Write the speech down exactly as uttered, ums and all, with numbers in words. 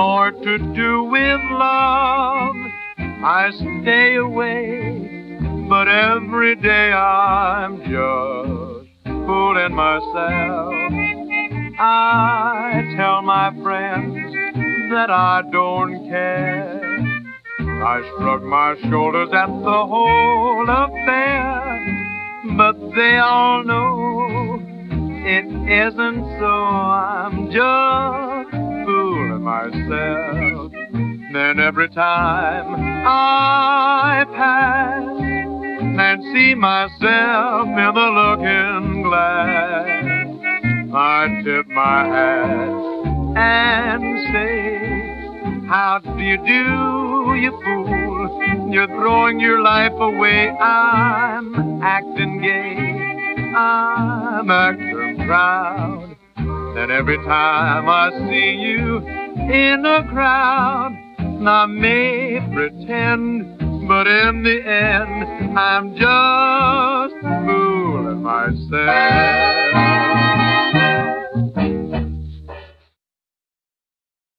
more to do with love. I stay away, but every day I'm just fooling myself. I tell my friends that I don't care. I shrug my shoulders at the whole affair, but they all know it isn't so. I'm just fooling myself. Then every time I pass and see myself in the looking glass, I tip my hat and say, how do you do, you fool? You're throwing your life away. I'm acting gay, I'm acting proud. Then every time I see you in a crowd, I may pretend, but in the end, I'm just fooling myself.